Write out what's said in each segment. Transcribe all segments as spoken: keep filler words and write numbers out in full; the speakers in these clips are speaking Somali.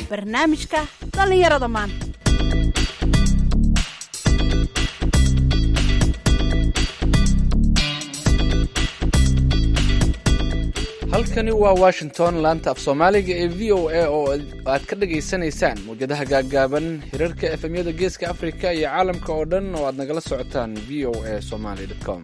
barnaamijka dhallinyarada maanta. halkani waa Washington, laanta af Soomaaliga ee V O A oo aad ka dhageysanaysaan mowjadaha gaagaaban, hirarka F M-yada Geeska Afrika iyo caalamka oo dhan oo aad nagala socotaan v o a somali dot com.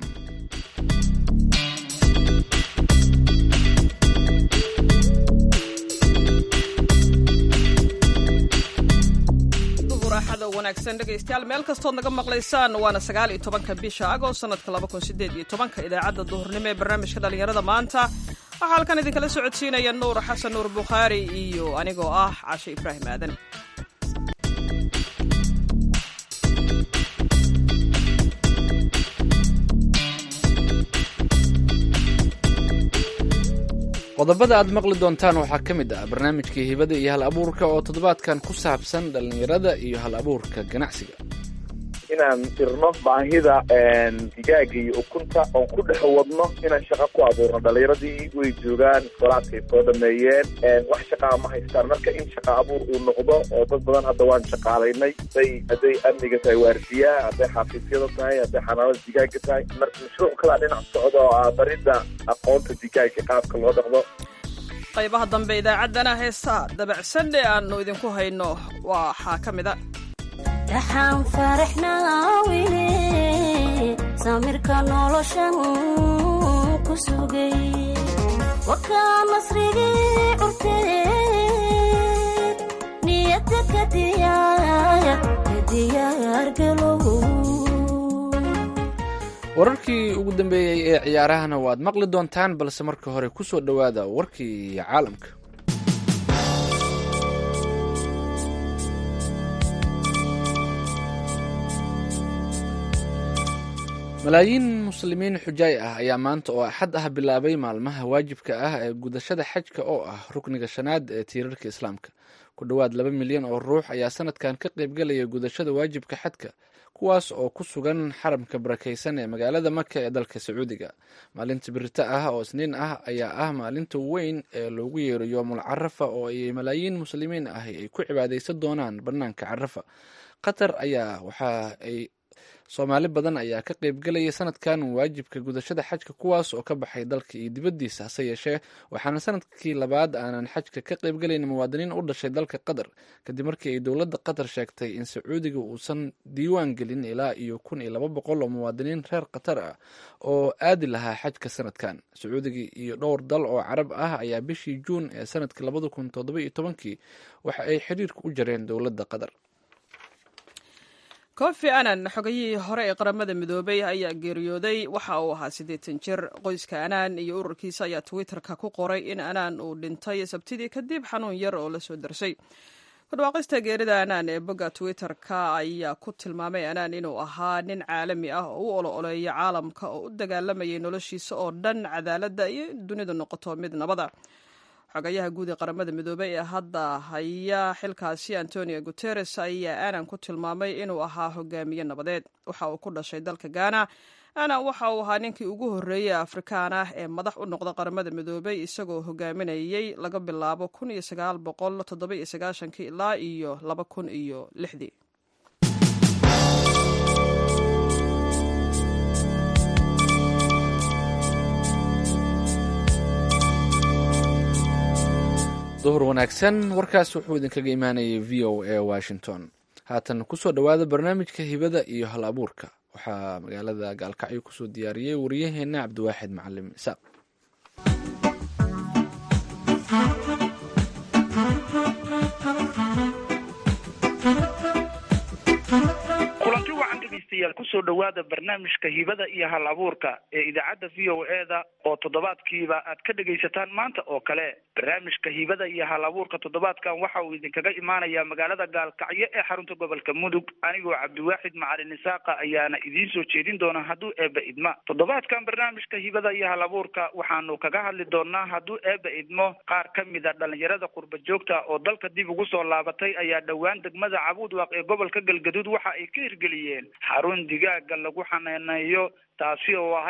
wanaagsan dhegaystayaal meel kastood naga maqlaysaan waana sagaal iyo tobanka bisha agost sanadka laba kun sideed iyo tobanka idaacadda duhurnimo ee barnaamijka dhallinyarada maanta waxaa halkan idinkala socodsiinaya nuur xasan nuur bukhaari iyo anigoo ah cashe ibraahim aadan. qodobada aad maqli doontaan waxaa ka mid ah barnaamijkii hibada iyo hal abuurka oo toddobaadkan ku saabsan dhallinyarada iyo hal abuurka ganacsiga. inaan dirno baahida digaaga iyo ukunta oon ku dhex wadno inaan shaqo ku abuurno. dhallinyaradii way joogaan, iskoolaadkay soo dhameeyeen, wax shaqaa ma haystaan. marka in shaqa abuur uu noqdo oo dad badan hadda waan shaqaalaynay, haday hadday amniga tahay waardiyaa, hadday xafiisyada tahay, hadday xanaanada digaaga tahay. marka mashruuc kalaa dhinac socdo oo ah baridda aqoonta digaaga qaabka loo dhaqdo. qaybaha dambe idaacaddana heesa dabacsan ee aanu idinku hayno waxaa ka mid a dhaxaan faraxnaawine samirka noloshan ku sugay wakaa masrigii curtee niyadda ka diyaaya ka diyaargalow. wararkii ugu dambeeyey ee ciyaarahana waad maqli doontaan, balse marka hore ku soo dhowaada warkii caalamka. malaayiin muslimiin xujaay ah ayaa maanta oo axad ah bilaabay maalmaha waajibka ah ee gudashada xajka oo ah rukniga shanaad ee tiirarka islaamka. ku dhowaad laba milyan oo ruux ayaa sanadkan ka qaybgelaya gudashada waajibka xajka, kuwaas oo ku sugan xaramka barakaysan ee magaalada maka ee dalka sacuudiga. maalinta birita ah oo isniin ah ayaa ah maalinta weyn ee loogu yeero yoomul carafa oo ay malaayiin muslimiin ah ay ku cibaadaysan doonaan banaanka carafa. qatar ayaa waxa ay soomaali badan ayaa ka qaybgelaya sanadkan waajibka gudashada xajka, kuwaas oo ka baxay dalka iyo dibaddiisa. hase yeeshee waxaana sanadkii labaad aanan xajka ka qaybgelayn muwaadiniin u dhashay dalka qatar, kadib markii ay dowladda qatar sheegtay in sacuudiga uusan diiwaan gelin ilaa iyo kun iyo laba boqol oo muwaadiniin reer qatar ah oo aadi lahaa xajka sanadkan. sacuudiga iyo dhowr dal oo carab ah ayaa bishii juun ee sanadkii labada kun toddoba iyo tobankii waxa ay xiriirka u jareen dowladda qatar. kofi annan xogayihii hore ee qaramada midoobay ayaa geeriyooday. waxa uu ahaa siddeetan jir. qoyska annan iyo ururkiisa ayaa twitterka ku qoray in annan uu dhintay sabtidii kadib xanuun yar oo la soo darsay. kudhawaaqista geerida annan ee bogga twitterka ayaa ku tilmaamay annan inuu ahaa nin caalami ah oo u olo-oleeya caalamka oo u dagaalamayay noloshiisa oo dhan cadaaladda iyo in dunidu noqoto mid nabada. xogayaha guud ee qaramada midoobey ee hadda haya xilkaasi antonio guteres ayaa aanan ku tilmaamay inuu ahaa hogaamiye nabadeed. waxa uu ku dhashay dalka ghana. aanan waxa uu ahaa ninkii ugu horreeyey afrikaan ah ee madax u noqda qaramada midoobey, isagoo hogaaminayay laga bilaabo kun iyo sagaal boqol toddoba iyo sagaashankii ilaa iyo laba kun iyo lixdii. duhur wanaagsan. warkaas wuxuu idinkaga imaanayay v o a Washington. haatan kusoo dhowaada barnaamijka hibada iyo hal abuurka. waxaa magaalada gaalkacyo kusoo diyaariyey wariyaheena cabdiwaaxid macalim isaaq. kusoo dhowaada barnaamijka hibada iyo hal abuurka ee idaacadda v o a da oo toddobaadkiiba aad ka dhegaysataan maanta oo kale. barnaamijka hibada iyo hal abuurka toddobaadkan waxa uu idinkaga imaanayaa magaalada gaalkacyo ee xarunta gobolka mudug. anigoo cabdiwaaxid macalin isaaqa ayaana idiin soo jeedin doona hadduu eebba idma. toddobaadkan barnaamijka hibada iyo hal abuurka waxaanu kaga hadli doonaa hadduu eebba idmo qaar ka mid a dhalinyarada qurba joogta oo dalka dib ugu soo laabatay ayaa dhowaan degmada cabuudwaaq ee gobolka galgaduud waxa ay ka hirgeliyeen xarun digaaga lagu xanaaneeyo, taasi oo ahayd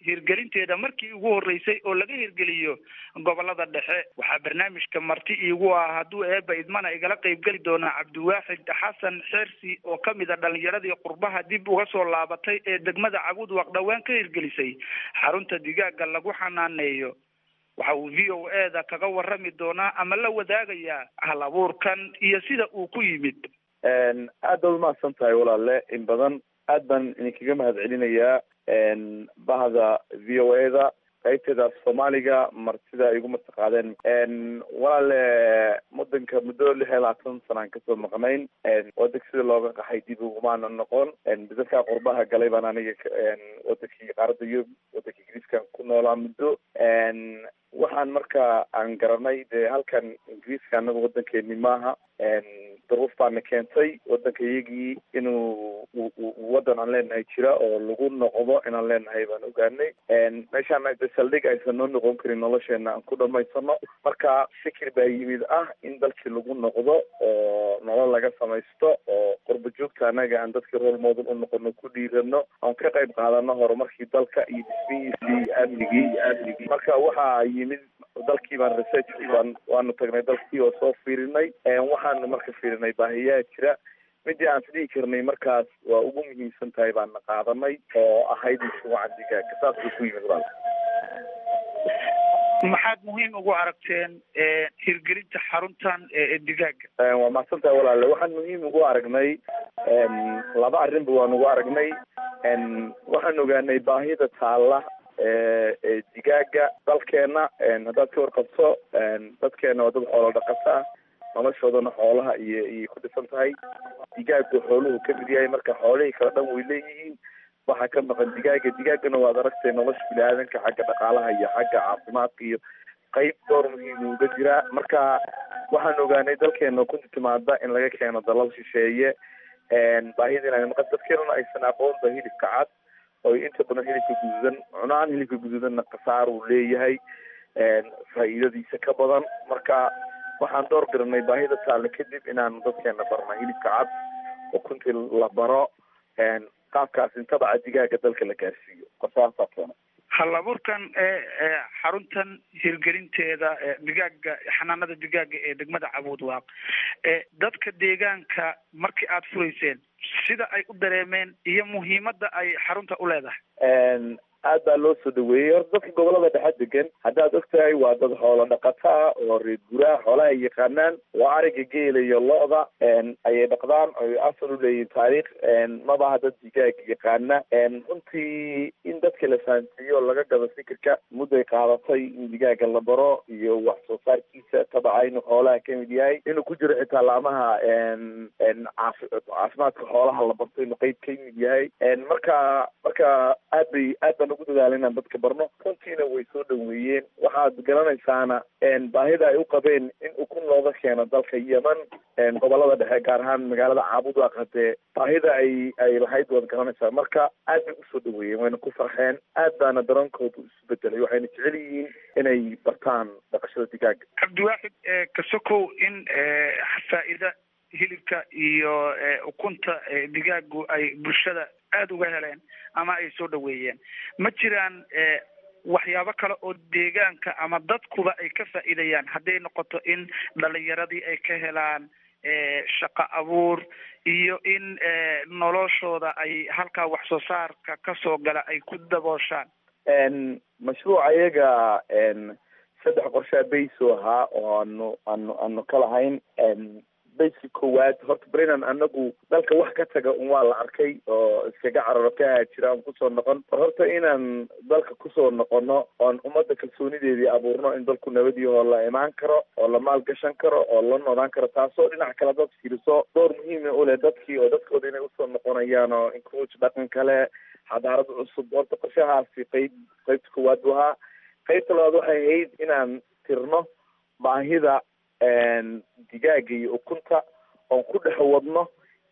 hirgelinteeda markii ugu horreysay oo laga hirgeliyo gobolada dhexe. waxaa barnaamijka marti iigu ah hadduu eeba idmana igala qaybgeli doonaa cabdiwaaxid xasan xeersi oo kamid a dhalinyaradii qurbaha dib uga soo laabatay ee degmada Cabudwaaq dhawaan ka hirgelisay xarunta digaaga lagu xanaaneeyo. waxa uu v o a da kaga warrami doonaa ama la wadaagayaa hal abuurkan iyo sida uu ku yimid. aad baad umahadsan tahay walaale, in badan aad baan idinkaga mahad celinayaa bahda v o a da qaybteeda soomaaliga martida igu martiqaadeen. walaale mudanka muddo lix iyo labaatan sanaan kasoo maqnayn, wadanka sida looga qaxay dib ugumaana noqon. dadka qurbaha galay baan aniga wadankii qaarada yurub wadanka ingiriiskan ku noolaa muddo. waxaan marka aan garanay dee halkan ingiriiska anaga wadankeeni maaha, duruuf baana keentay wadanka iyagii inuu wadan aan leenahay jira oo lagu noqdo inaan leenahay baan ogaanay. meeshaan de saldhig aysan noo noqon karin nolosheena aan ku dhamaysano. marka fikir baa yimid ah in dalkii lagu noqdo oo nolol laga samaysto oo qurba joogta anaga aan dadkii role model u noqono, ku dhiirano, aan ka qayb qaadano horumarkii dalka iyo dhismihiisii iyo amnigii iyo amnigii. marka waxaa yimid dalkii baan research baan waanu tagnay dalkii oo soo fiirinay. waxaanu marka fiirinay baahiyaa jira, midii aan isdhihi karnay markaas waa ugu muhiimsan tahay baana qaadanay oo ahayd mashruuca digaaga. saas buu ku yimid walaal. maxaad muhiim ugu aragteen hirgelinta xaruntan ee digaaga? waa mahadsan tahay walaale. waxaan muhiim ugu aragnay laba arrinba waan ugu aragnay. waxaan ogaanay baahida taalla ee digaaga dalkeena. haddaad ka warqabto dadkeena waa dad xoolo dhaqato ah, noloshoodana xoolaha iyo iyo ku dhisan tahay. digaagu xooluhu kamid yahay, marka xoolihii kala dhan way leeyihiin. waxaa ka maqan digaaga. digaagana waad aragtay nolosha bini-aadanka xagga dhaqaalaha iyo xagga caafimaadka iyo qayb door muhiim uga jiraa. marka waxaan ogaanay dalkeena ku timaada in laga keeno dalal shisheeye. baahida inay maqan dadkeenuna aysan aqoonba hilibka cad oo inta badan hilibka guduudan cunaan. hilibka guduudanna khasaar uu leeyahay, faa'iidadiisa ka badan. marka waxaan door garanay baahida taale kadib inaanu dadkeena barna hilibka cad oo kuntii la baro qaabkaas intabaca digaaga dalka la gaarsiiyo. qorsahaasaa keena hal abuurkan ee xaruntan hirgelinteeda digaaga xanaanada digaaga ee degmada Cabudwaaq. dadka deegaanka markii aad furayseen sida ay u dareemeen iyo muhiimada ay xarunta u leedahay? aad baa loo soo dhaweeyey. horta dadka gobolada dhexe degan haddaad ogtahay waa dad xoolo dhaqata ah oo reer guraa xoolaha ay yaqaanaan. waa ariga, geela iyo lo-da ayay dhaqdaan oy asal u leeyihin taariikh. mabaha dad digaag yaqaana. runtii in dadka la fahansiiyo oo laga gado fikirka mudday qaadatay in digaaga la baro iyo wax soo saarkiisa tabaca inuu xoolaha kamid yahay, inuu ku jiro xitaa laamaha caafimaadka xoolaha la barto inuu qeyb kamid yahay. marka marka aad bay aad baan ugu dadaala inaan dadka barno. runtiina way soo dhaweeyeen. waxaad garanaysaana baahida ay u qabeen in ukun looga keeno dalka yemen, gobolada dhexe gaar ahaan magaalada Cabudwaaq. hadee baahida ay ay lahayd waad garanaysaa. marka aad bay usoo dhaweeyeen, wayna ku farxeen. aad baana daroonkooda isu bedelay. waxayna jecel yihiin inay bartaan dhaqashada digaaga. cabdiwaaxid kasokow in faa'iida hilibka iyo ukunta digaagu ay bulshada aada uga heleen ama ay soo dhaweeyeen, ma jiraan waxyaabo kale oo deegaanka ama dadkuba ay ka faa'iidayaan hadday noqoto in dhalinyaradii ay ka helaan shaqo abuur iyo in noloshooda ay halkaa wax soo saarka kasoo gala ay ku dabooshaan? mashruuca iyaga saddex qorshaa bayso ahaa oo aanu aanu aanu ka lahayn. bayska koowaad horta barinan anagu dalka wax ka taga un waa la arkay oo iskaga cararo ka haajira aan kusoo noqon. war horta inaan dalka kusoo noqono oon ummadda kalsoonideedii abuurno in dalku nabadiyahoo la imaan karo oo la maalgashan karo oo la noodaan karo, taasoo dhinac kale dad fiiriso door muhiima uleh dadkii oo dadkooda inay usoo noqonayaan oo encourage dhaqan kale, xadaarad cusub. horta qorshahaasi qayb qaybta koowaad bu ahaa. qaybta labaad waxay ahayd inaan tirno baahida digaaga iyo ukunta oon ku dhex wadno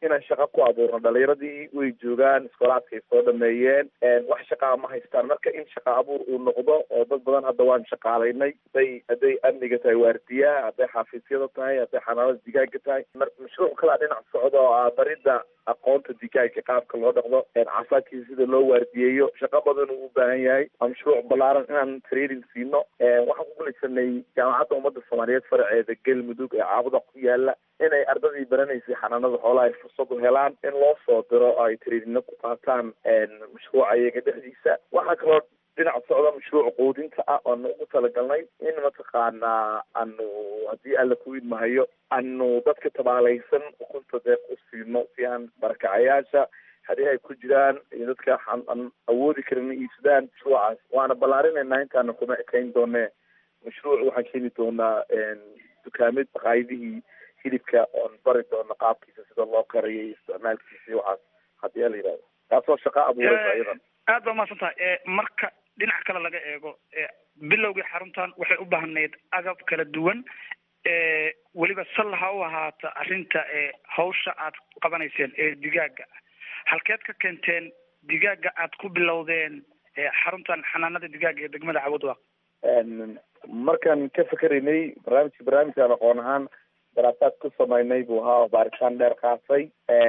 inaan shaqo ku abuurno dhalinyaradii way joogaan iskoolaadkay soo dhameeyeen wax shaqaa ma haystaan marka in shaqa abuur uu noqdo oo dad badan hadda waan shaqaalaynay haday hadday amniga tahay waardiyaha hadday xafiisyada tahay hadday xanaanada digaaga tahay mashruuc kalaa dhinac socda oo ah barida aqoonta digaaga qaabka loo dhaqdo caafimaadkiisa sida loo waardiyeeyo shaqo badan uu u baahan yahay waa mashruuc balaaran inaan training siino waxaan ku gulaysanay jaamacadda ummadda soomaaliyeed faraceeda galmudug ee caabuda ku yaala inay ardadii baranaysay xanaanada xoolaha ay fursad u helaan in loo soo diro ay trainingna ku qaataan mashruuca iyaga dhexdiisa waxaa kaloo dhinac socda mashruuc quudinta ah oanu ugu talagalnay in mataqaanaa anu haddii alla ku idmahayo anu dadka tabaalaysan ukunta deeq u siino si aan barakacayaasha haddii ay ku jiraan iyo dadka aan awoodi karin iibsadaan mashruucaas waana ballaarinayna intaana kuma ekayn doone mashruuc waxaan keeni doonaa dukaamid maqaayadihii hilibka oon bari doono qaabkiisa sida loo kariyay isticmaalkiisa iyo waxaas haddii ala yidhahdo taasoo shaqa abuuraysa iyadan aad baa mahadsan tahay marka dhinac kale laga eego bilowgii xaruntan waxay u baahneyd agab kala duwan weliba sal ha u ahaata arrinta hawsha aad qabanayseen ee digaaga halkeed ka keenteen digaaga aad ku bilowdeen xaruntan xanaanada digaaga ee degmada Cabudwaaq markaan ka fikeraynay barnaamijka barnaamijkaan aqoon ahaan daraasaad ku samaynay buu ahaa baaritaan dheer qaatay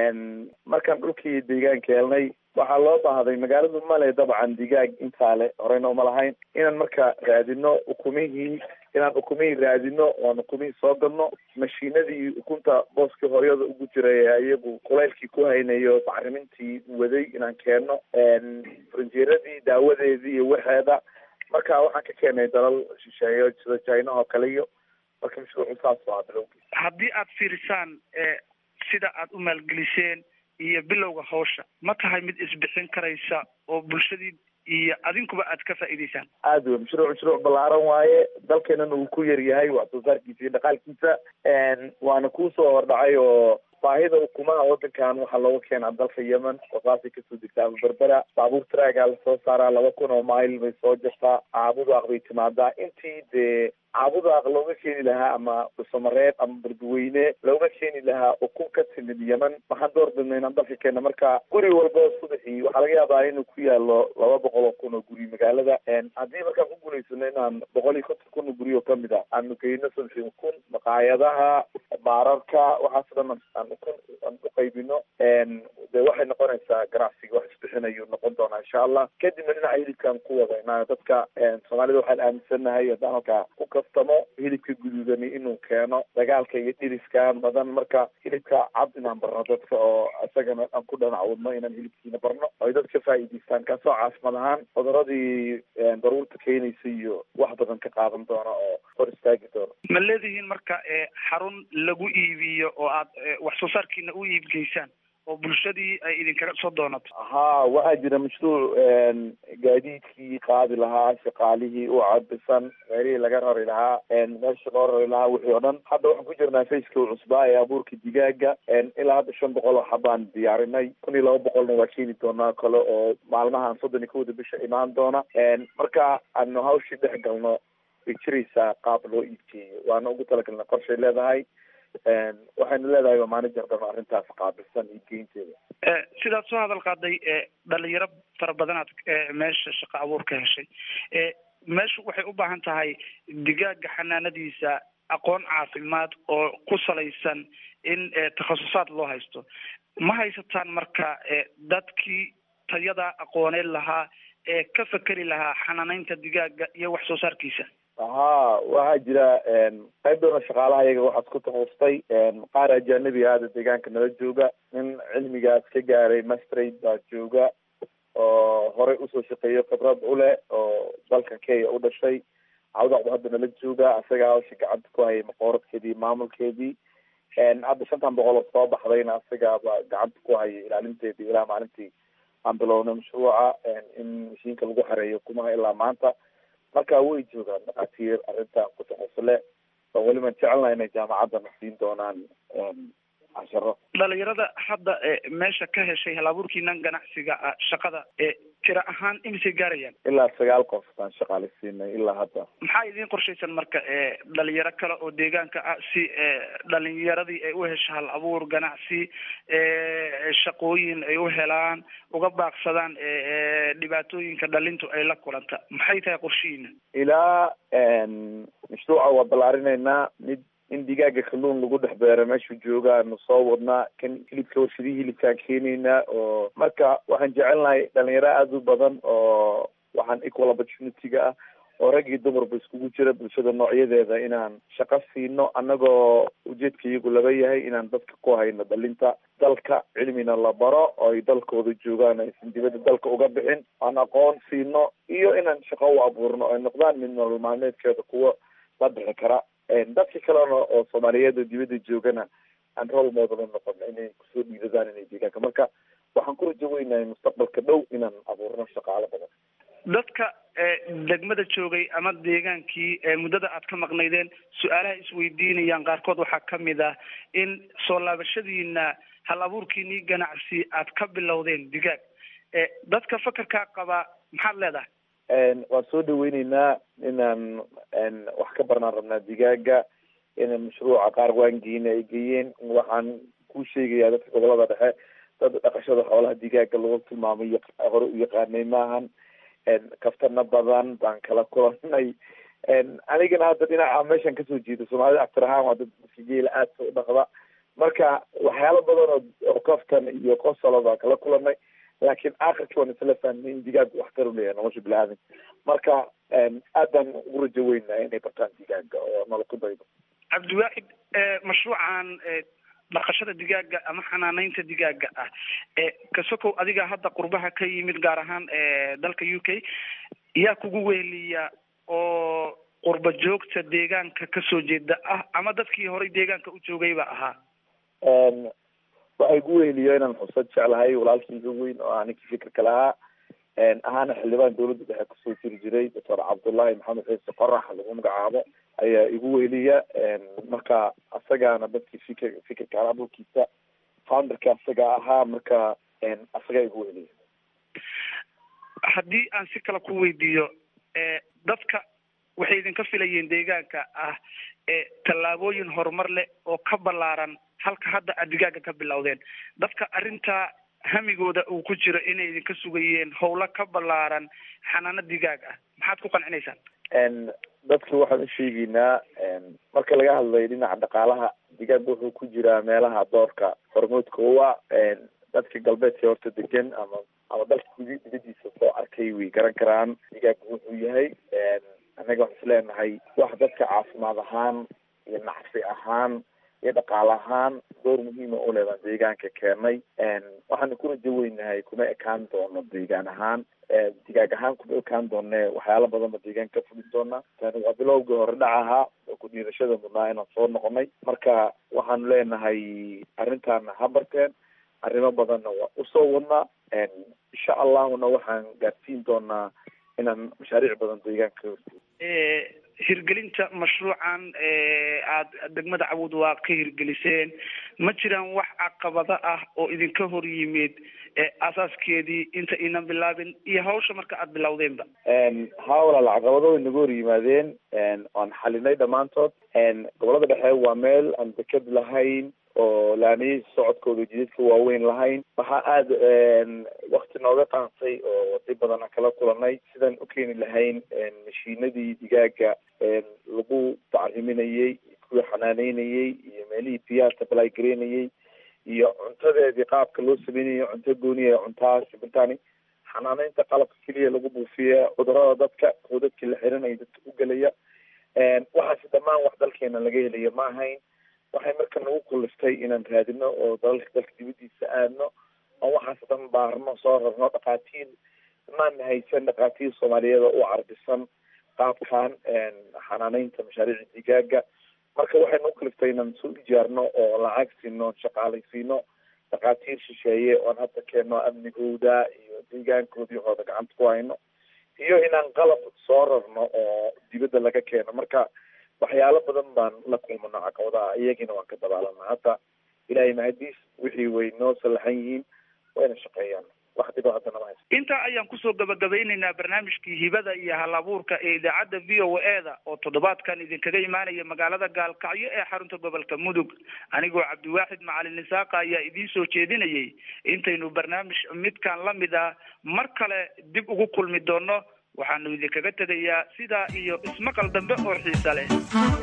markaan dhulkii deegaanka helnay waxaa loo baahday magaaladu male dabcan digaag intaa le horeyna uma lahayn inaan marka raadino ukumihii inaan ukumihii raadino oan ukumihii soo gadno mashiinadii ukunta booskii hooyada ugu jiray iyagu kulaylkii ku haynayo bacrimintii waday inaan keenno farinjeeradii daawadeedii iyo waxeeda marka waxaan ka keenay dalal shisheeyo sida china oo kale iyo marka mashruucu saas waa bilowgii haddii aad fiirisaan sida aad u maalgeliseen iyo bilowga hawsha ma tahay mid isbixin karaysa oo bulshadii iyo adinkuba aad ka faa'iidaysaan aad wey mashruuc mashruuc ballaaran waaye dalkeenana uu ku yar yahay wax soo saarkiisa iyo dhaqaalkiisa waana kuusoo hordhacay oo baahida ukumaha wadankan waxaa looga keenaa dalka yemen oo saasay kasoo degtaa berbera baabuur traagaa lasoo saaraa laba kun oo mail bay soo jirtaa Cabudwaaq bay timaadaa intii dee Cabudwaaq looga keeni lahaa ama Soomareed ama Beledweyne looga keeni lahaa ukun ka timid yemen waxaan door bidnay inaan dalka keena marka guri walba subaxii waxaa laga yaabaa inuu ku yaalo laba boqol oo kun oo guri magaalada haddii markaan ku guulaysano inaan boqol iyo konton kun oo guri oo kamid ah aanu geyno subaxii ukun maqaayadaha baararka waxaas dhan aan uqaybino de waxay noqonaysaa ganacsiga wax isbixinayu noqon doonaa insha allah kadibna dhinaca hilibkaan ku wadayna dadka soomaalida waxaan aaminsanahay haddaan halkaa ku kaftamo hilibka guduudani inuu keeno dagaalka iyo dhiriskan badan marka hilibka cad inaan barno dadka oo isagana aan ku dhanacwadno inaan hilibkiina barno ay dadka faa'iidaystaan kaasoo caasimad ahaan cuduradii daruurta keenaysa iyo wax badan ka qaadan doona oo hor istaagi doono ma leedihiin marka xarun lagu iibiyo oo aad wax soo saarkiina u iibgeysaan oo bulshadii ay idinkaga soo doonato haa waxaa jira mashruuc gaadiidkii qaadi lahaa shaqaalihii u cabisan meelihii laga rari lahaa meesha loo rari lahaa wixii oo dhan hadda waxaan ku jirnaa faceka cusbaa ee abuurka digaaga ilaa hadda shan boqol oo xabaan diyaarinay kun iyo laba boqolna waa keeni doonaa kale oo maalmahan soddon iyo kowda bisha imaan doona marka aanu hawshii dhex galno way jiraysaa qaab loo iibkeeyo waana ugu talagalna qorshay leedahay waxayna leedahay waa manager dhan arrintaas qaabilsan iyo geynteeda sidaad soo hadal qaaday dhalinyaro fara badanaad meesha shaqo abuur ka heshay meeshu waxay u baahan tahay digaaga xanaanadiisa aqoon caafimaad oo ku salaysan in takhasusaad loo haysto ma haysataan marka dadkii tayada aqooneed lahaa ee ka fekeri lahaa xanaanaynta digaaga iyo wax soo saarkiisa haa waxaa jira qayb doona shaqaalaha iyaga waxaad ku takhasustay qaar ajanabi aada deegaanka nala jooga nin cilmigaas ka gaaray mastrate baa jooga oo horey usoo shaqeeyo khibrad u leh oo dalka kenya u dhashay Cabudwaaq hadda nala jooga isaga hawsha gacanta ku hayay maqooradkeedii maamulkeedii hadda shantan boqol oo soo baxdayna isagaaba gacanta ku hayay ilaalinteedii ilaa maalintii aan bilownay mashruuca in mashiinka lagu xareeyo kumaha ilaa maanta marka way joogaan dhakhaatiir arrintan ku takhasule oo weliba jecelnaha inay jaamacadana siin doonaan casharo. dhalinyarada hadda meesha ka heshay halabuurkiinan ganacsiga shaqada tira ahaan imisay gaarayaan? ilaa sagaal qof baan shaqaaleysiinay ilaa hadda. maxaa idiin qorshaysan marka dhalinyaro kale oo deegaanka ah si dhalinyaradii ay u hesho hal abuur ganacsi, shaqooyin ay u helaan, uga baaqsadaan dhibaatooyinka dhalintu ay la kulanta? maxay tahay qorshihiina? ilaa mashruuca waa ballaarinayna. mid in digaaga kalluun lagu dhex beero meeshuu joogaanu soo wadnaa. kan hilibka warshadihii hilibkaan keenaynaa. oo marka waxaan jecelnahay dhalinyaro aada u badan oo waxaan equal opportunity-ga ah oo rag iyo dumarba iskugu jira bulshada noocyadeeda inaan shaqo siino, annagoo ujeedka iyagu laba yahay inaan dadka ku hayno dhalinta dalka cilmina la baro oo ay dalkooda joogaan aysan dibadda dalka uga bixin, aan aqoon siino iyo inaan shaqo u abuurno ay noqdaan mid nolol maalmeedkeeda kuwa la bixi kara. dadka kalena oo soomaaliyeed oo dibadda joogana aan role model u noqono inay kusoo dhiiradaan inay deegaanka. marka waxaan ku rajo weynahay mustaqbalka dhow inaan abuurno shaqaalo badan. dadka degmada joogay ama deegaankii muddada aad ka maqnaydeen su-aalaha isweydiinayaan qaarkood waxaa kamid ah in soo laabashadiina hal abuurkiinii ganacsi aad ka bilowdeen digaag. dadka fakarkaa qaba maxaad leedahay? waan soo dhaweyneynaa inaan wax ka barnaan rabnaa digaaga, inaan mashruuca qaar waangeena ay geeyeen. waxaan ku sheegayaa dadka gobolada dhexe dad dhaqashada xoolaha digaaga lagu tilmaamay hore u yaqaanay maahan. kaftana badan baan kala kulanay. anigana hadda dhinaca meeshaan kasoo jeeda soomaalida actar ahaan waa dad geela aad soo dhaqda. marka waxyaalo badan oo oo kaftan iyo qosolo baan kala kulanay, laakiin aakhirkii waan isla fahmay in digaaga waxtar u leeyahay nolosha biniaadan. marka aad baan ugu rajo weynaa inay bartaan digaaga oo nolol ku daydo. cabdiwaaxid, mashruucan dhaqashada digaaga ama xanaaneynta digaaga ah kasokow adiga hadda qurbaha ka yimid gaar ahaan dalka U K, yaa kugu weheliya oo qurba joogta deegaanka kasoo jeeda ah ama dadkii horey deegaanka u joogayba ahaa? waxay gu weheliya inaan xusad jeclahay walaalkayga weyn oo aninkii fikirka lahaa ahaana xildhibaan dawladda dhexe kusoo jiri jiray doctor cabdullaahi maxamed ciise qorax lagu magacaabo ayaa igu weheliya. marka asagaana dadkii fikir fikirka halabuurkiisa founderka asaga ahaa. marka asagaa igu weheliya. haddii aan si kale ku weydiiyo, dadka waxay idinka filayeen deegaanka ah tallaabooyin horumar leh oo ka ballaaran halka hadda aad digaaga ka bilowdeen. dadka arrintaa hamigooda uu ku jiro inay idinka sugayeen howlo ka ballaaran xanaano digaag ah, maxaad ku qancinaysaan? dadka waxaan u sheegaynaa marka laga hadlayo dhinaca dhaqaalaha, digaag wuxuu ku jiraa meelaha doorka hormoodka u ah. dadka galbeedka horta degan ama ama dalka dibadiisa soo arkay way garan karaan digaag wuxuu yahay. annaga waxaan isleenahay wax dadka caafimaad ahaan iyo nacsi ahaan iyo dhaqaale ahaan door muhiima u leedaan deegaanka keenay. waxaana ku rajo weynahay kuma ekaan doono deegaan ahaan, digaag ahaan kuma ekaan doone waxyaalo badan ba deegaan ka fulin doona. tani waa bilowgii hore dhac ahaa oo ku dhiirashada mudnaa inaan soo noqonay. marka waxaanu leenahay arrintaana ha barteen, arrimo badanna waa usoo wadnaa. insha allahuna waxaan gaarsiin doonaa inaan mashaariic badan deegaanka ka hortay. hirgelinta mashruucan aada degmada Cabuud waa ka hirgeliseen, ma jiraan wax caqabado ah oo idinka hor yimid asaaskeedii inta inan bilaabin iyo hawsha marka aada bilowdeenba? ha walaal, caqabado way nagu hor yimaadeen, waan xalinay dhammaantood. gobolada dhexe waa meel aan deked lahayn oo laamiyihii socodkooda jidadka waaweyn lahayn. waxaa aada wakti nooga qaatay oo wadi badan aan kala kulanay sidaan u keeni lahayn mashiinadii digaaga lagu bacriminayey, kuwii xanaaneynayey iyo meelihii biyaha supply gareynayey iyo cuntadeedii qaabka loo sameynayay cunto gooniya cuntahaas intani xanaaneynta qalabka keliya lagu buufiya cudurada dadka oo dadkii la xiranaya dadka u gelaya. waxaasi dhammaan wax dalkeena laga helaya ma ahayn. waxay marka nagu kuliftay inaan raadino oo dalalka dalka dibadiisa aadno oo waxaas dhan baarno soo rarno. dhaqaatiir maana haysan dhaqaatiir soomaaliyeed oo u carbisan qaabkan xanaaneynta mashaariica digaaga. marka waxay nagu kuliftay inaan soo ijaarno oo lacag siino, shaqaalaysiino dhaqaatiir shisheeye oon hadda keenno amnigooda iyo deegaankoodii hooda gacanta ku hayno, iyo inaan qalab soo rarno oo dibadda laga keeno. marka waxyaalo badan baan la kulmana caqabadaha, iyagina waan ka dabaalana. hadda ilaahay mahadiis wixii way noo sallaxan yihiin wayna shaqeeyaan wax dhibo hadda nama hayso. intaa ayaan kusoo gabagabeynaynaa barnaamijkii hibada iyo hal abuurka ee idaacadda v o e da oo toddobaadkan idinkaga imaanaya magaalada gaalkacyo ee xarunta gobolka mudug. anigoo cabdiwaaxid macalin isaaqa ayaa idiin soo jeedinayay. intaynu barnaamij midkan la mid ah mar kale dib ugu kulmi doono waxaanu idinkaga tegayaa sidaa iyo ismaqal dambe oo xiisa leh.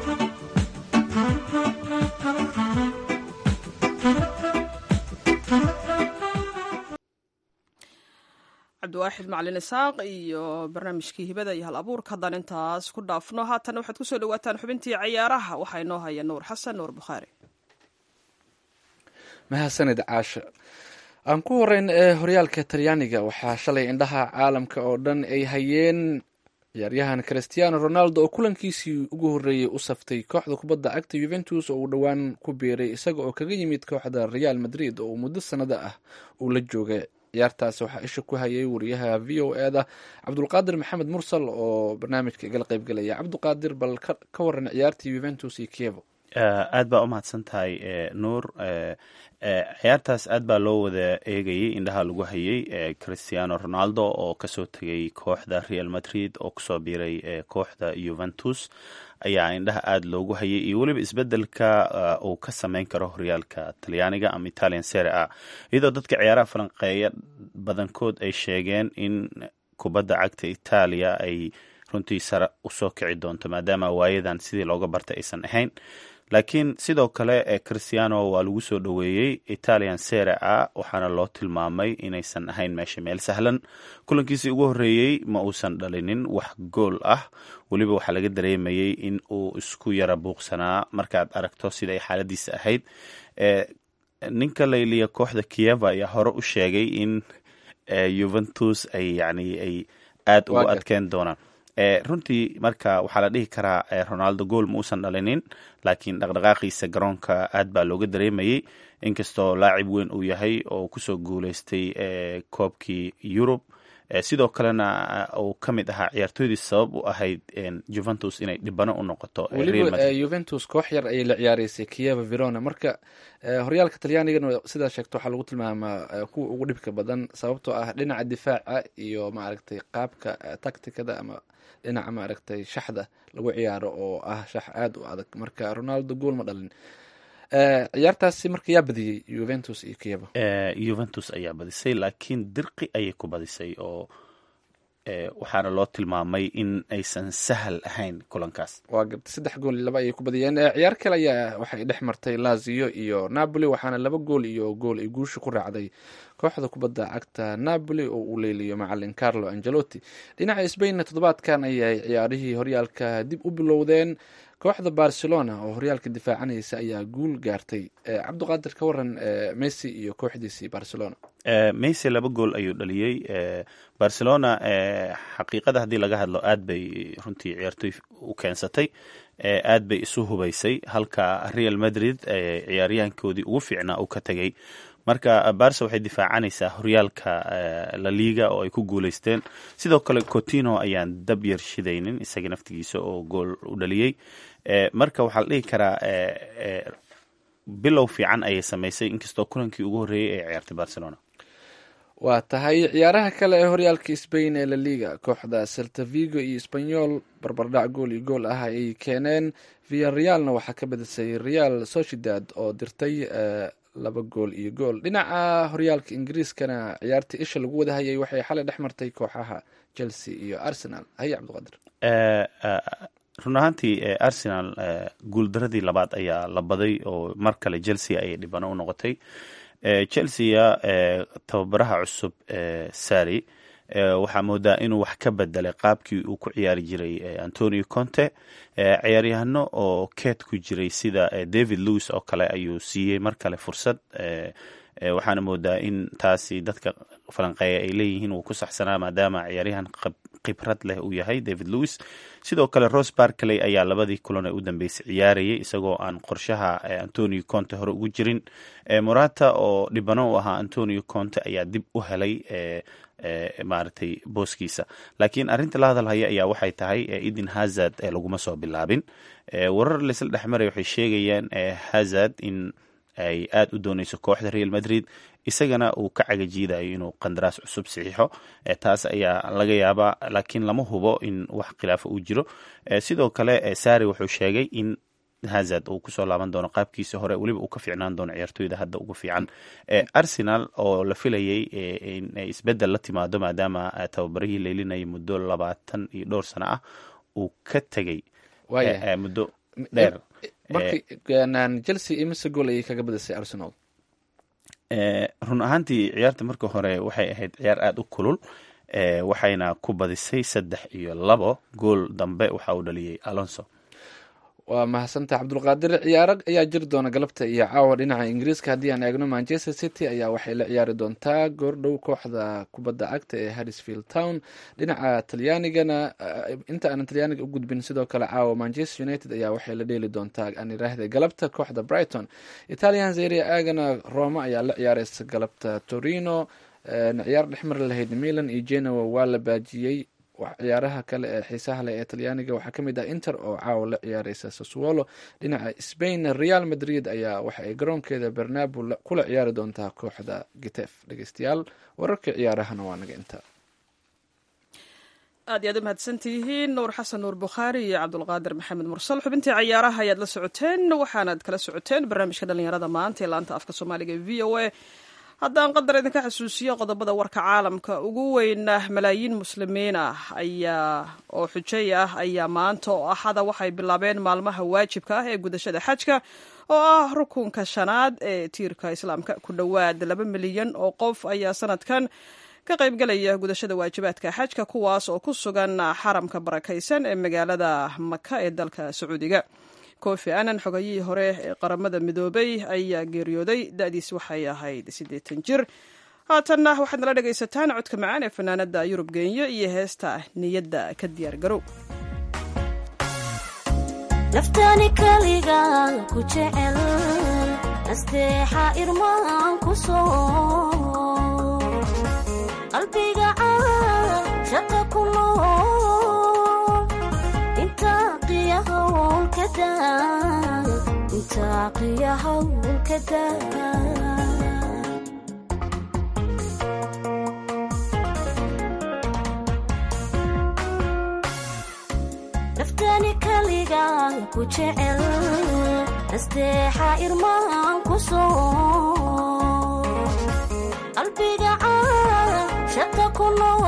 cabdiwaaxid macalin isaaq iyo barnaamijkii hibada iyo hal abuurka haddaan intaas ku dhaafno haatan waxaad kusoo dhawaataan xubintii ciyaaraha waxaa inoo haya nuur xasan nuur bukhaari. mahadsanid caasha. aan ku horeyn ee horyaalka talyaaniga waxaa shalay indhaha caalamka oo dhan ay hayeen ciyaaryahan cristiano ronaldo oo kulankiisii ugu horreeyey u saftay kooxda kubadda cagta yuventus oo uu dhowaan ku biiray isaga oo kaga yimid kooxda real madrid oo muddo sanado ah uu la joogay. ciyaartaasi waxaa isha ku hayay wariyaha v o e da cabdulqaadir maxamed mursal oo barnaamijka igala qayb galaya. cabdiqaadir bal ka waran ciyaartii yuventus iyo kievo. aad baa u mahadsan tahay nuur. ciyaartaas aad baa loo wada eegayay, indhaha lagu hayay cristiano ronaldo oo kasoo tegay kooxda real madrid oo kusoo biiray kooxda yuventus ayaa indhaha aada loogu hayay iyo weliba isbedelka uu ka sameyn karo horyaalka talyaaniga ama italian serie a, iyadoo dadka ciyaaraha falanqeeya badankood ay sheegeen in kubadda cagta itaaliya ay runtii sare usoo kici doonto maadaama waayadan sidii looga bartay aysan ahayn. laakiin sidoo kale cristiano waa lagu soo dhoweeyey italian serie a waxaana loo tilmaamay inaysan ahayn meesha meel sahlan. kulankiisii ugu horreeyey ma uusan dhalinin wax gool ah, weliba waxaa laga dareemayey in uu isku yara buuqsanaa markaad aragto sida ay xaaladiisa ahayd. ninka layliya kooxda kieva ayaa hore u sheegay in yuventus ay yani ay aada ugu adkeyn doonaan. runtii marka waxaa la dhihi karaa ronaldo gool ma uusan dhalinin, laakiin dhaqdhaqaaqiisa garoonka aad baa looga dareemayey, inkastoo laacib weyn uu yahay oo kusoo guuleystay koobkii yurub. sidoo kalena uu ka mid ahaa ciyaartooydii sabab u ahayd juventus inay dhibano u noqoto. weliba yuventus koox yar ayay la ciyaareysay kieva verona, marka horyaalka talyaanigana sidaa sheegto waxaa lagu tilmaamaa kuwa ugu dhibka badan sababtoo ah dhinaca difaaca iyo maaragtay qaabka tacticada ama dhinaca maaragtay shaxda lagu ciyaaro oo ah shax aada u adag. marka ronaldo gool ma dhalin. ciyaartaasi marka yaa badiyey yuventus iyo kieva. yuventus ayaa badisay, laakiin dirqi ayay ku badisay oo waxaana loo tilmaamay in aysan sahal ahayn kulankaas. waa gabtay saddex gool iyo laba ayay ku badiyeen. ciyaar kale ayaa waxay dhex martay lazio iyo napoli waxaana laba gool iyo gool ay guusha ku raacday kooxda kubadda cagta napoli oo uu leeliyo macalin carlo angelotti. dhinaca sbainna toddobaadkan ayay ciyaarihii horyaalka dib u bilowdeen. kooxda barcelona oo horyaalka difaacanaysa ayaa guul gaartay. cabdiqaadir ka waran messi iyo kooxdiisii barcelona. messi laba gool ayuu dhaliyey. barcelona xaqiiqada haddii laga hadlo aad bay runtii ciyaartoy u keensatay, aad bay isu hubaysay, halka real madrid ciyaaryahankoodii ugu fiicnaa uu ka tegay. marka barca waxay difaacanaysaa horyaalka la liga oo ay ku guuleysteen. sidoo kale cotino ayaan dab yar shidaynin isaga naftigiisa oo gool u dhaliyey. marka waxaa la dhihi karaa bilow fiican ayay samaysay inkastoo kulankii ugu horreeyey ay ciyaartay barcelona. waa tahay ciyaaraha kale ee horyaalka Spain ee La Liga, kooxda Celta Vigo iyo Espanyol barbardhac gool iyo gool ah ay keeneen. Villarrealna waxaa ka badisay Real Sociedad oo dirtay laba gool iyo gool. dhinaca horyaalka Ingiriiskana ciyaartii isha lagu wada hayay waxay xalay dhex martay kooxaha Chelsea iyo Arsenal. haya Cabdiqaadir. run ahaantii Arsenal guuldaradii labaad ayaa la baday oo mar kale Chelsea ayay dhibano u noqotay. Chelsea tababaraha cusub Sarri waxaa moodaa inuu wax ka bedelay qaabkii uu ku ciyaari jiray Antonio Conte. ciyaaryahano oo keed ku jiray sida David Luiz oo kale ayuu siiyey mar kale fursad. waxaana moodaa in taasi dadka falanqeeya ay leeyihiin uu ku saxsanaa maadaama ciyaaryahan khibrad leh uu yahay David Luiz. sidoo kale Ross Barkley ayaa labadii kulan ee u dambeysay ciyaarayay isagoo aan qorshaha Antonio Conte hore ugu jirin. Morata oo dhibano u ahaa Antonio Conte ayaa dib u helay maaragtay booskiisa. laakiin arrinta la hadalhaya ayaa waxay tahay Eden Hazard laguma soo bilaabin. warar laysla dhexmaray waxay sheegayaan Hazard in ay aada u dooneyso kooxda real madrid isagana uu ka cagajiidayo inuu qandaraas cusub saxiixo taas ayaa laga yaabaa laakiin lama hubo in wax khilaafa uu jiro sidoo kale Sarri wuxuu sheegay in Hazard uu kusoo laaban doono qaabkiisa hore weliba uu ka fiicnaan doono ciyaartooyda hadda ugu fiican Arsenal oo la filayay in isbedel la timaado maadaama tababarihii leelinayay muddo labaatan iyo dhowr sano ah uu ka tegay muddo dheer markii Chelsea imise gool ayay kaga badisay Arsenal run ahaantii ciyaarta marka hore waxay ahayd ciyaar aada u kulul waxayna ku badisay saddex iyo labo gool dambe waxa uu dhaliyay Alonso waa mahadsantahay cabdulqaadir ciyaaro ayaa jiri doona galabta iyo caawa dhinaca ingiriiska haddii aan eegno Manchester City ayaa waxay la ciyaari doontaa goordhow kooxda kubadda cagta ee Huddersfield Town dhinaca talyaanigana inta aan talyaaniga u gudbin sidoo kale caawa Manchester United ayaa waxay la dheeli doontaa aan iraahday galabta kooxda Brighton Italian Serie A-gana Roma ayaa la ciyaaraysa galabta Torino ciyaar dhexmar lahayd Milan iyo Genoa waa la baajiyey ciyaaraha kale ee xiisaha leh ee talyaaniga waxaa ka mid ah Inter oo caawa la ciyaaraysa Sassuolo dhinaca Spain Real Madrid ayaa waxa ay garoonkeeda Bernabeu kula ciyaari doontaa kooxda Getafe dhageystayaal wararka ciyaarahana waa naga intaa aad iyo aad u mahadsantihiin nuur xasan nuur bukhaari iyo cabdulqaadir maxamed mursal xubintii ciyaaraha ayaad la socoteen waxaanaad kala socoteen barnaamijka dhalinyarada maanta ee laanta afka soomaaliga ee v o a haddaan qadar idinka xasuusiyo qodobada warka caalamka ugu weyna malaayiin muslimiin ah ayaa oo xujay ah ayaa maanta oo axada waxay bilaabeen maalmaha waajibka ah ee gudashada xajka oo ah rukunka shanaad ee tiirka islaamka ku dhowaad laba milyan oo qof ayaa sanadkan ka qaybgalaya gudashada waajibaadka xajka kuwaas oo ku sugan xaramka barakaysan ee magaalada maka ee dalka sacuudiga kofi annan xogayihii hore ee qaramada midoobay ayaa geeriyooday da-diis waxay ahayd siddeetan jir haatanna waxaad nala dhegaysataan codka macaan ee fanaanada yurub geenyo iyo heesta niyadda ka diyaar garow naftani kaliga ku jecel asteexa irmaan ku soo qalbiga shaqa ku nool inta qiyahowl kada inta qiyahowl kada naftani kaliga ku jecel asteexa irmaan ku soo qalbiga shaqa ku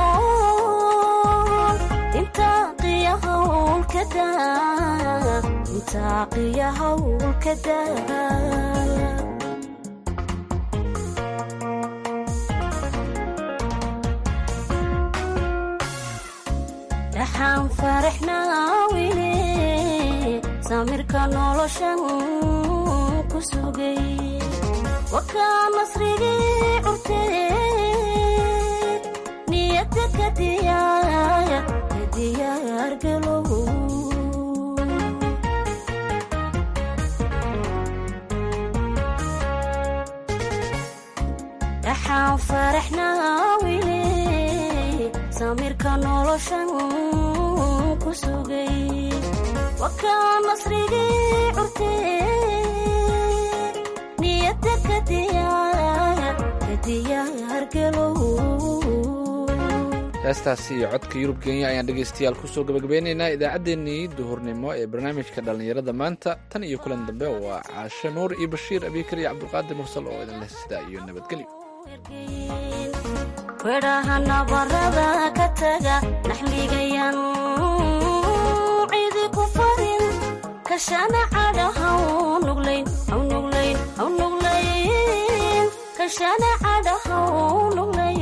nool inta qiyahowl kada inta qiyahowl kada dhaxaan faraxnaa wili samirka noloshan ku sugay wakaa nasrigii curtee niyadda ka diyaaya ka diyaar galow dhaxaan faraxnaa wili samirka noloshan ku sugay wakaa nasrigii curtee niyadda ka diyaaya ka diyaar galow heestaasi iyo codka yurub kenya ayaan dhegaystayaal kusoo gabagabeynaynaa idaacaddeenii duhurnimo ee barnaamijka dhallinyarada maanta tan iyo kulan dambe waa caashe nuur iyo bashiir abiikar iyo cabdulqaadir mursal oo idin leh sidaa iyo nabadgelyo wedhaha nabarada ka taga naxligayan cidi ku farin kashana cadhahaw nuglayn aw nuglayn aw nuglayn kashana cadhahaw nuglayn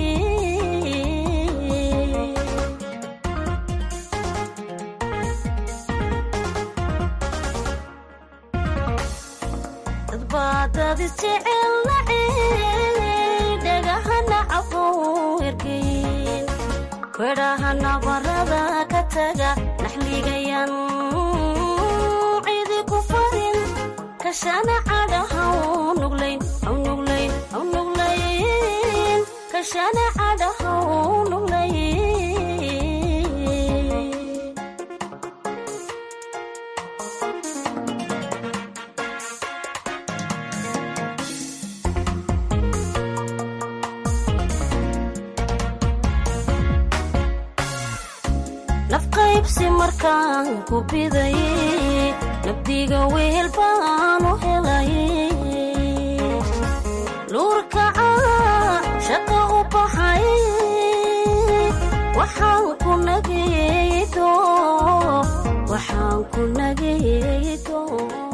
dadbaadad isjecel nacey dhagahana cafow ergeyn wedhaha nabarada ka taga naxligayan cidi ku farin kashana cadhahaw nuglayn aw nuglayn aw nuglayn kashana cadhahaw nuglayn libsi markaan ku biday nabdiga weel baan u helay nuurka shaqo u baxay waxaan ku nageeyo waxaan ku nageeyo